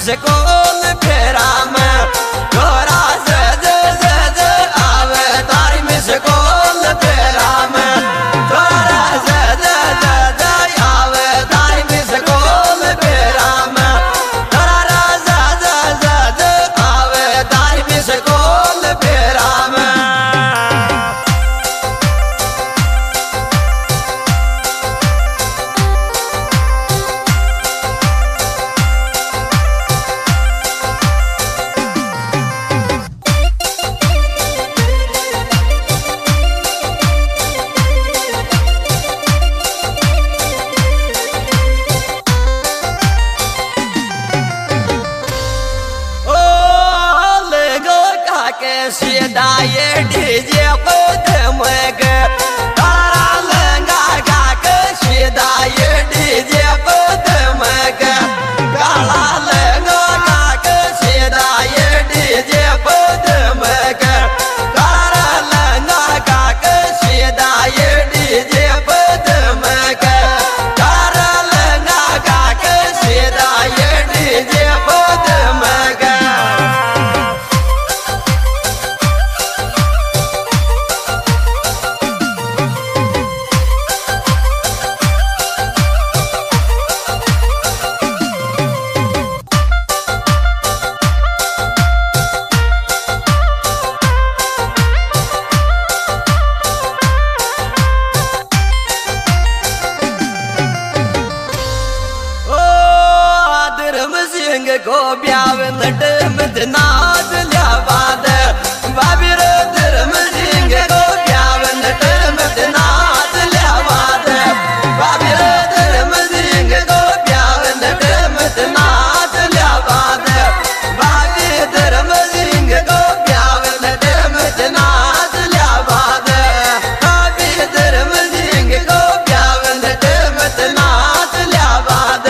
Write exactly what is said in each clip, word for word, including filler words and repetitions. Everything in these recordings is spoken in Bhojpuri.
स्कूल फेरा में तोरा सज सज आवे तारी में स्कूल फेरा में तोरा सज सज आवे तारी में स्कूल फेरा में तोरा सज सज आवे तारी में स्कूल फेरा में सीधा ये डीजे कदम के तारा लंगा गा के सीधा ये डीजे कदम के काला लंगा गा के सीधा ये डीजे कदम के तारा लंगा गा के सीधा ये डीजे कदम के तारा लंगा गा के सीधा ये डीजे कदम के को ब्याव नटम नाच लियावाद बाबिर धर्म सिंह को ब्याव नटम नाच लियावाद बाबिर धर्म सिंह को ब्याव नटम नाच लियावाद बाबी धर्म सिंह को ब्याव नटम नाच लियावाद बाबी धर्म सिंह को ब्याव नटम नाच लियावाद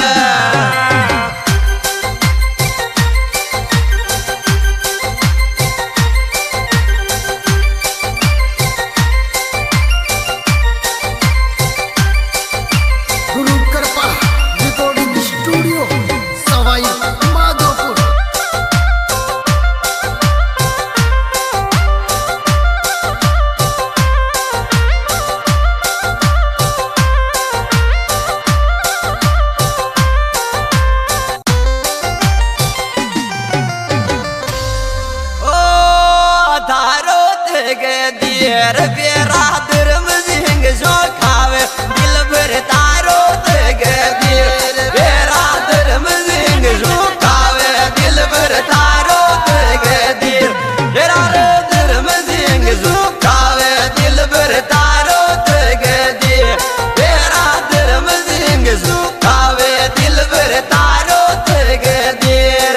दियर बेरा धर्म सिंह जो खावे दिल भर तारो दे दियर बेरा धर्म सिंह जो खावे दिल भर तारो दे दियर बेरा धर्म सिंह जो खावे दिल भर तारो दे दियर बेरा धर्म सिंह जो खावे दिल भर तारो दे दियर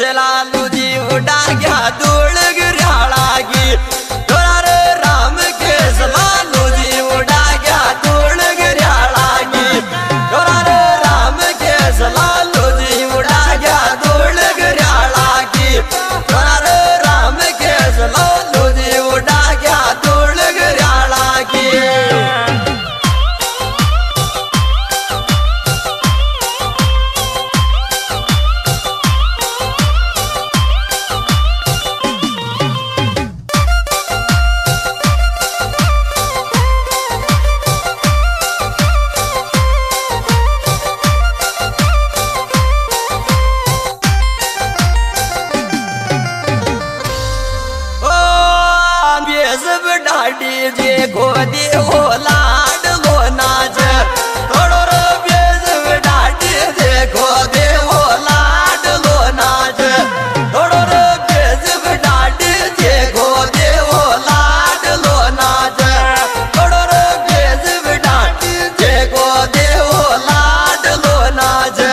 से लालू जी उड़ा गया धूल गिराला की तोरा राम के लालू जी उड़ा गया धूल गिराला की तोरा राम के लालू जी उड़ा गया धूल गिराला की तोरा राम के लालू जी उड़ा गया धूल गिराला की। जे गोदी हो लाड लो नाच थोड़ो रो बेज डाटी जे गोदी हो लाड लो नाच थोड़ो रो बेज डाटी जे गोदी हो लाड लो नाच थोड़ो रो बेज डाटी जे गोदी हो लाड लो नाच।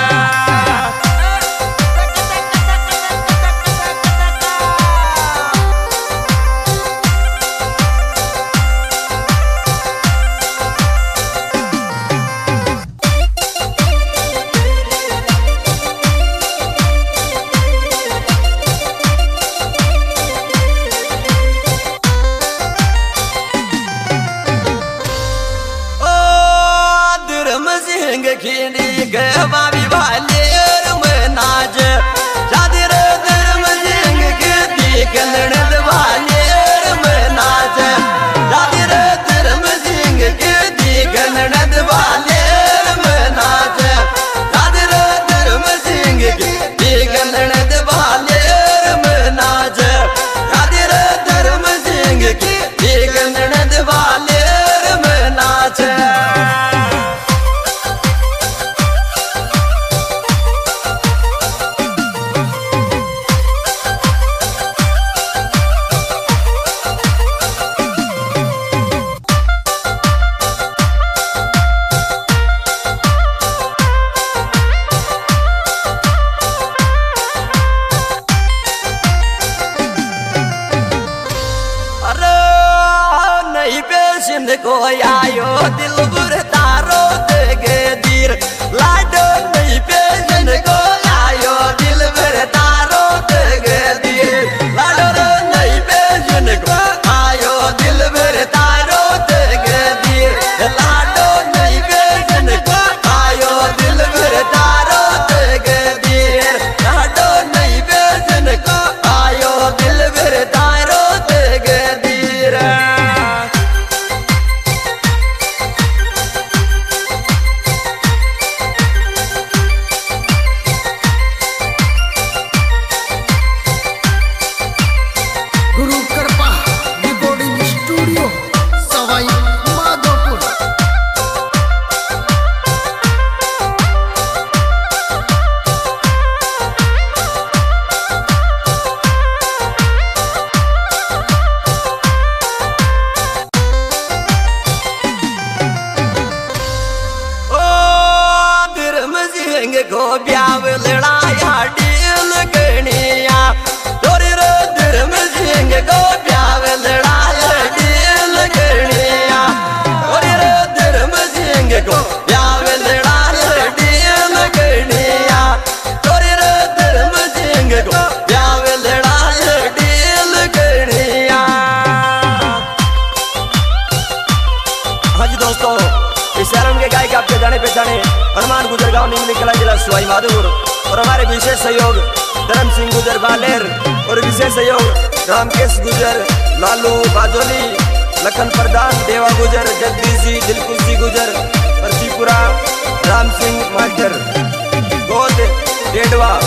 खिंडी गवा विवालेर मनाज शादीर धर्म सिंह के दिकलण दवालेर मनाज शादीर धर्म सिंह के दिकलण दवालेर मनाज शादीर धर्म सिंह के दिकलण दवालेर मनाज शादीर धर्म सिंह के दिकलण दवालेर मनाज। को आयो दिल बुर तारो देगे दीर लाडो नहीं पेजन को आयो दिल बुर तारो देगे दीर लाडो नहीं पेजन को आयो दिल बुर तारो देगे दीर लाडो नहीं पेजन को आयो दिल बुर तारो देगे दीर लाडो नहीं पेजन को आयो दिल बुर तारो देगे दीर। को ब्याव लड़ाया डील गणिया तोरे रो धर्म सिंह को ब्याव लड़ाया डील गणिया तोरे रो धर्म सिंह को ब्याव लड़ाया डील गणिया तोरे रो धर्म सिंह को ब्याव लड़ाया डील गणिया। हाँ जी दोस्तों, इस शहर के गायक आपके जाने पहचाने हनुमान गुजर गांव निम्न कला जिला सवाई माधोपुर और हमारे विशेष सहयोग धर्म सिंह गुजर बालेर और विशेष सहयोग रामकेश गुजर लालू बाजोली लखन प्रधान देवा गुजर जगदीश जी दिलकुश जी गुजर परसीपुरा राम सिंह मास्टर गोद डेडवा